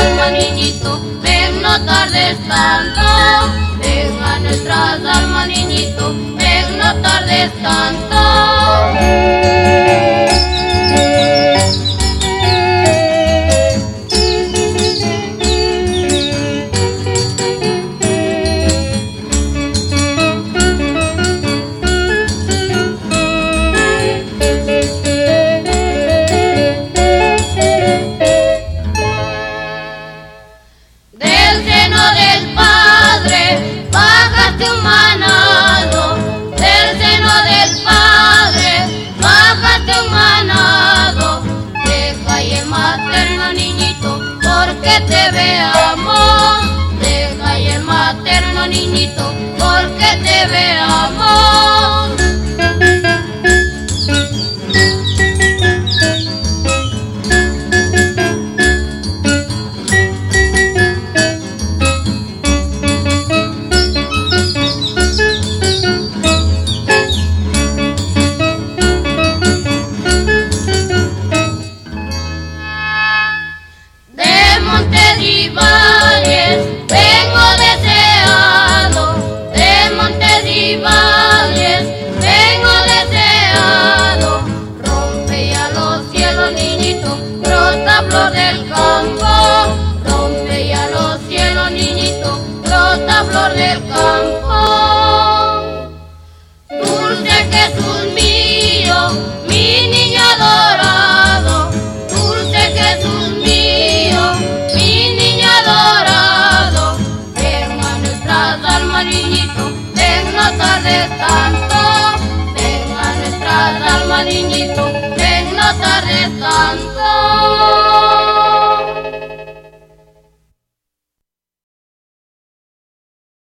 almas, niñito, ven, no tardes tanto. Ven a nuestras almas, niñito, ven, no tardes tanto. Del seno del Padre bajaste un manado, del seno del Padre bajaste un manado. Deja y el materno, niñito, porque te veamos. Deja y el materno, niñito, porque te veamos. De montes y valles vengo deseado, de montes y valles vengo deseado. Rompe ya los cielos, niñito, brota flor del campo. Rompe ya los cielos, niñito, brota flor del campo. Dulce Jesús mío, mi niño adorado. Dulce Jesús mío, mi niño adorado. Ven a nuestras almas, niñito, ven, no tardes tanto. Ven a nuestras almas, niñito, ven, no tardes tanto.